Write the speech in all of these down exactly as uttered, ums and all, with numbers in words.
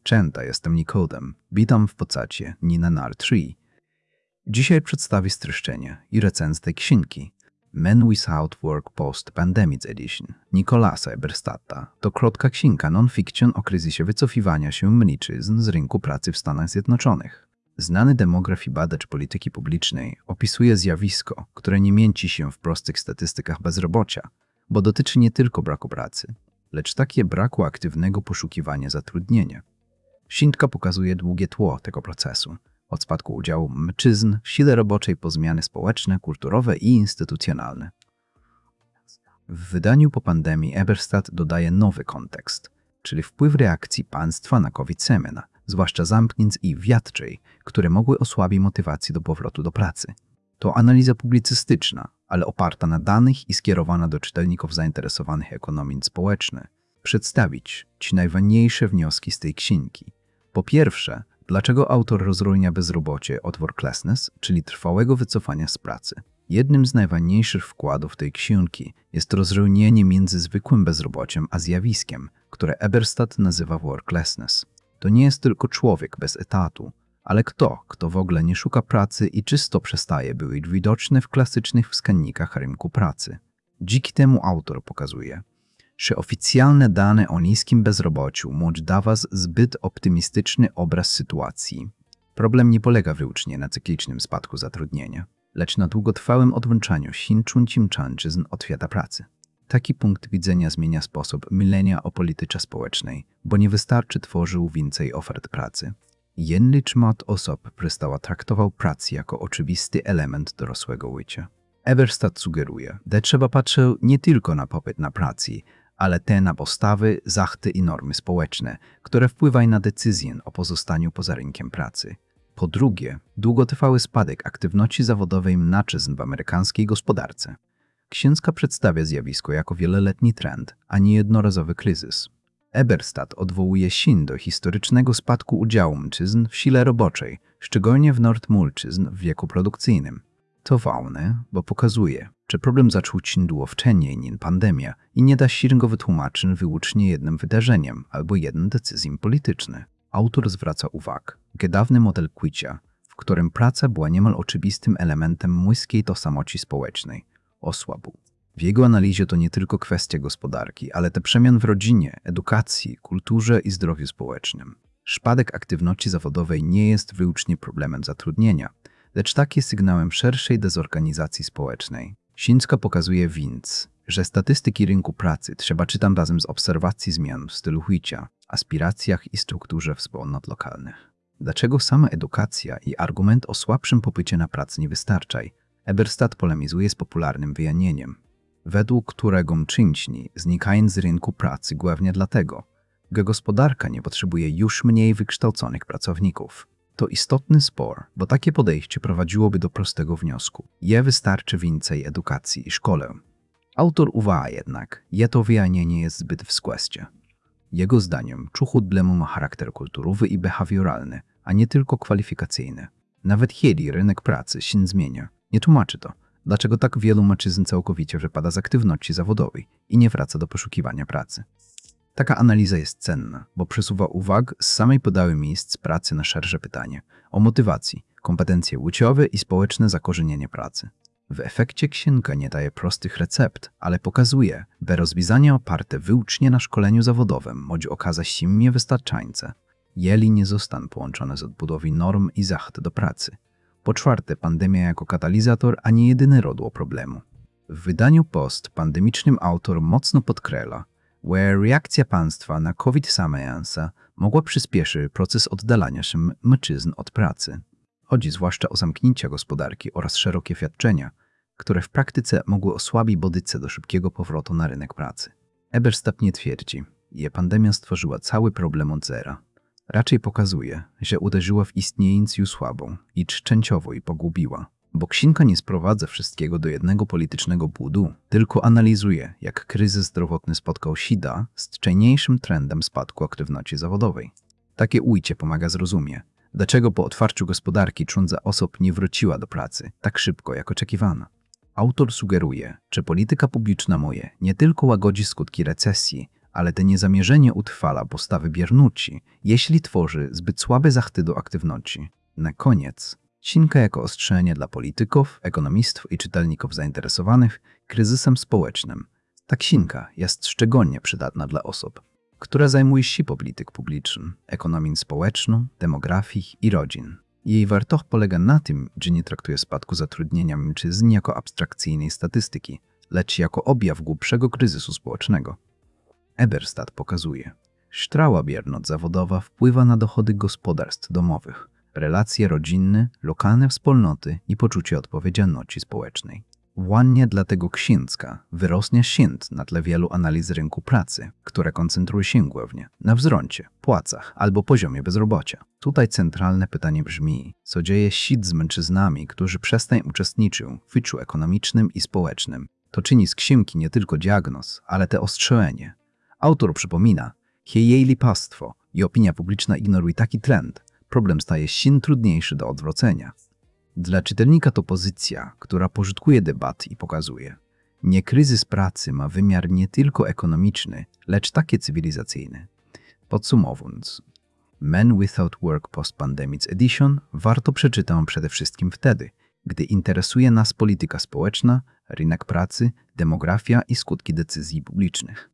Częta, jestem Nikodem. Witam w podcaście Nina N R trzy. Dzisiaj przedstawię streszczenie i recenzję tej książki Men Without Work Post-Pandemic Edition Nicolasa Eberstadta. To krótka książka non-fiction o kryzysie wycofywania się mężczyzn z rynku pracy w Stanach Zjednoczonych. Znany demograf i badacz polityki publicznej opisuje zjawisko, które nie mieści się w prostych statystykach bezrobocia, bo dotyczy nie tylko braku pracy, lecz takie braku aktywnego poszukiwania zatrudnienia. Książka pokazuje długie tło tego procesu, od spadku udziału mężczyzn w sile roboczej po zmiany społeczne, kulturowe i instytucjonalne. W wydaniu po pandemii Eberstadt dodaje nowy kontekst, czyli wpływ reakcji państwa na COVID semena, zwłaszcza zamknięć i wiatczej, które mogły osłabić motywację do powrotu do pracy. To analiza publicystyczna, ale oparta na danych i skierowana do czytelników zainteresowanych ekonomią społeczną. Przedstawić Ci najważniejsze wnioski z tej książki. Po pierwsze, dlaczego autor rozróżnia bezrobocie od worklessness, czyli trwałego wycofania z pracy. Jednym z najważniejszych wkładów tej książki jest rozróżnienie między zwykłym bezrobociem a zjawiskiem, które Eberstadt nazywa worklessness. To nie jest tylko człowiek bez etatu, ale kto, kto w ogóle nie szuka pracy i czysto przestaje być widoczny w klasycznych wskaźnikach rynku pracy. Dzięki temu autor pokazuje, że oficjalne dane o niskim bezrobociu mogą dawać zbyt optymistyczny obraz sytuacji. Problem nie polega wyłącznie na cyklicznym spadku zatrudnienia, lecz na długotrwałym odłączaniu się mężczyzn od świata pracy. Taki punkt widzenia zmienia sposób myślenia o polityce społecznej, bo nie wystarczy tworzył więcej ofert pracy. Jedny czmat osób przestała traktował pracę jako oczywisty element dorosłego życia. Eberstadt sugeruje, że trzeba patrzeć nie tylko na popyt na pracę, ale te na postawy, zachty i normy społeczne, które wpływają na decyzję o pozostaniu poza rynkiem pracy. Po drugie, długotrwały spadek aktywności zawodowej mężczyzn w amerykańskiej gospodarce. Książka przedstawia zjawisko jako wieloletni trend, a nie jednorazowy kryzys. Eberstadt odwołuje się do historycznego spadku udziału mężczyzn w sile roboczej, szczególnie w mężczyzn w wieku produkcyjnym. To ważne, bo pokazuje, że problem zaczął się dużo wcześniej niż pandemia i nie da się go wytłumaczyć wyłącznie jednym wydarzeniem albo jedną decyzją polityczną. Autor zwraca uwagę, że dawny model kwicia, w którym praca była niemal oczywistym elementem młyskiej tożsamości społecznej, osłabł. W jego analizie to nie tylko kwestia gospodarki, ale te przemian w rodzinie, edukacji, kulturze i zdrowiu społecznym. Spadek aktywności zawodowej nie jest wyłącznie problemem zatrudnienia, lecz takie sygnałem szerszej dezorganizacji społecznej. Książka pokazuje więc, że statystyki rynku pracy trzeba czytać razem z obserwacji zmian w stylu życia, aspiracjach i strukturze wspólnot lokalnych. Dlaczego sama edukacja i argument o słabszym popycie na pracę nie wystarczają? Eberstadt polemizuje z popularnym wyjaśnieniem, według którego mężczyźni znikają z rynku pracy głównie dlatego, że gospodarka nie potrzebuje już mniej wykształconych pracowników. To istotny spór, bo takie podejście prowadziłoby do prostego wniosku. Je wystarczy więcej edukacji i szkole. Autor uważa jednak, że to wyjaśnienie jest zbyt wskłęsne. Jego zdaniem problemu ma charakter kulturowy i behawioralny, a nie tylko kwalifikacyjny. Nawet kiedy rynek pracy się zmienia, nie tłumaczy to, dlaczego tak wielu mężczyzn całkowicie wypada z aktywności zawodowej i nie wraca do poszukiwania pracy. Taka analiza jest cenna, bo przesuwa uwagę z samej podały miejsc pracy na szersze pytanie o motywacji, kompetencje płciowe i społeczne zakorzenienie pracy. W efekcie książka nie daje prostych recept, ale pokazuje, że rozwiązania oparte wyłącznie na szkoleniu zawodowym mogą okazać się niewystarczające, jeżeli nie zostaną połączone z odbudową norm i zacht do pracy. Po czwarte, pandemia jako katalizator, a nie jedyny rodło problemu. W wydaniu post-pandemicznym autor mocno podkreśla, że reakcja państwa na COVID samająca mogła przyspieszyć proces oddalania się mężczyzn od pracy. Chodzi zwłaszcza o zamknięcia gospodarki oraz szerokie świadczenia, które w praktyce mogły osłabić bodyce do szybkiego powrotu na rynek pracy. Eberstadt nie twierdzi, że pandemia stworzyła cały problem od zera. Raczej pokazuje, że uderzyła w istniejącą słabą i częściowo i pogubiła. Bo książka nie sprowadza wszystkiego do jednego politycznego budu, tylko analizuje, jak kryzys zdrowotny spotkał się z częściejszym trendem spadku aktywności zawodowej. Takie ujście pomaga zrozumieć, dlaczego po otwarciu gospodarki trządza osób nie wróciła do pracy tak szybko, jak oczekiwano. Autor sugeruje, że polityka publiczna moje nie tylko łagodzi skutki recesji, ale to niezamierzenie utrwala postawy biernuci, jeśli tworzy zbyt słabe zachty do aktywności. Na koniec, księga jako ostrzeżenie dla polityków, ekonomistów i czytelników zainteresowanych kryzysem społecznym. Ta księga jest szczególnie przydatna dla osób, które zajmują się polityką publiczną, ekonomią społeczną, demografią i rodzin. Jej wartość polega na tym, że nie traktuje spadku zatrudnienia mężczyzn jako abstrakcyjnej statystyki, lecz jako objaw głębszego kryzysu społecznego. Eberstadt pokazuje, że trwała bierność zawodowa wpływa na dochody gospodarstw domowych, relacje rodzinne, lokalne wspólnoty i poczucie odpowiedzialności społecznej. Właśnie dlatego księga wyrosnie święt na tle wielu analiz rynku pracy, które koncentrują się głównie na wzroście, płacach albo poziomie bezrobocia. Tutaj centralne pytanie brzmi, co dzieje się z mężczyznami, którzy przestają uczestniczyć w życiu ekonomicznym i społecznym. To czyni z księgi nie tylko diagnoz, ale te ostrzeżenie. Autor przypomina, że jeśli państwo i opinia publiczna ignorują taki trend, problem staje się trudniejszy do odwrócenia. Dla czytelnika to pozycja, która pożytkuje debat i pokazuje, nie kryzys pracy ma wymiar nie tylko ekonomiczny, lecz taki cywilizacyjny. Podsumowując, Men Without Work Post-Pandemic Edition warto przeczytać przede wszystkim wtedy, gdy interesuje nas polityka społeczna, rynek pracy, demografia i skutki decyzji publicznych.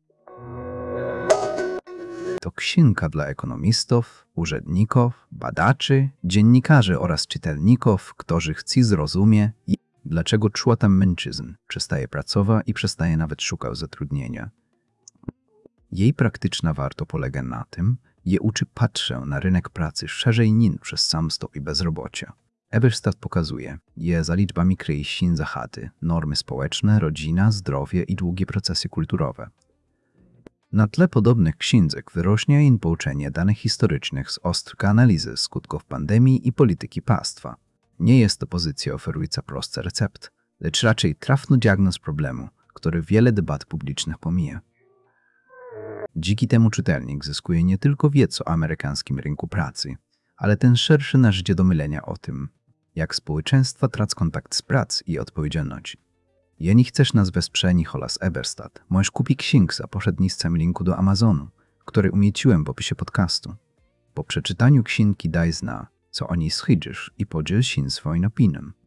To księga dla ekonomistów, urzędników, badaczy, dziennikarzy oraz czytelników, którzy chcą zrozumieć, dlaczego człota mężczyzn przestaje pracować i przestaje nawet szukać zatrudnienia. Jej praktyczna warto polega na tym, że uczy patrzę na rynek pracy szerzej niż przez samstwo i bezrobocie. Eberstadt pokazuje, że za liczbami kryje się zachady, normy społeczne, rodzina, zdrowie i długie procesy kulturowe. Na tle podobnych książek wyrośnie im pouczenie danych historycznych z ostrej analizy skutków pandemii i polityki państwa. Nie jest to pozycja oferująca proste recept, lecz raczej trafny diagnoz problemu, który wiele debat publicznych pomija. Dzięki temu czytelnik zyskuje nie tylko wiedzę o amerykańskim rynku pracy, ale ten szerszy narzędzie do myślenia o tym, jak społeczeństwa tracą kontakt z pracą i odpowiedzialności. Jeśli chcesz nas wesprzeć oraz Eberstadt, możesz kupić księgę za pośrednictwem linku do Amazonu, który umieściłem w opisie podcastu. Po przeczytaniu księgi daj zna, co o niej sądzisz i podziel się swoją opinią.